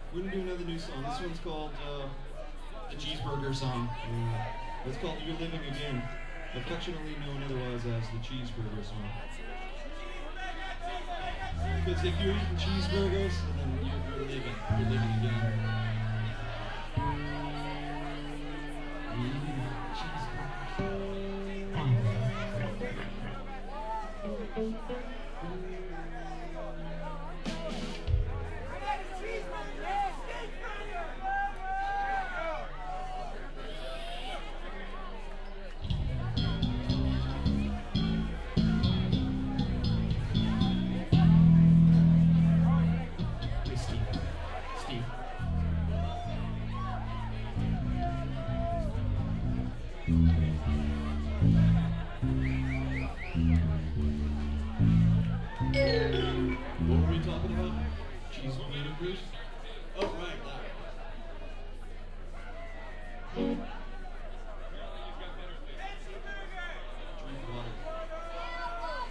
We're gonna do another new song. This one's called the Cheeseburger Song. It's called "You're Living Again," affectionately known otherwise as the Cheeseburger Song. Because if you're eating cheeseburgers, then you're living again. Hey, Steve. Steve. What were we talking about? Cheese burgers? Oh, right.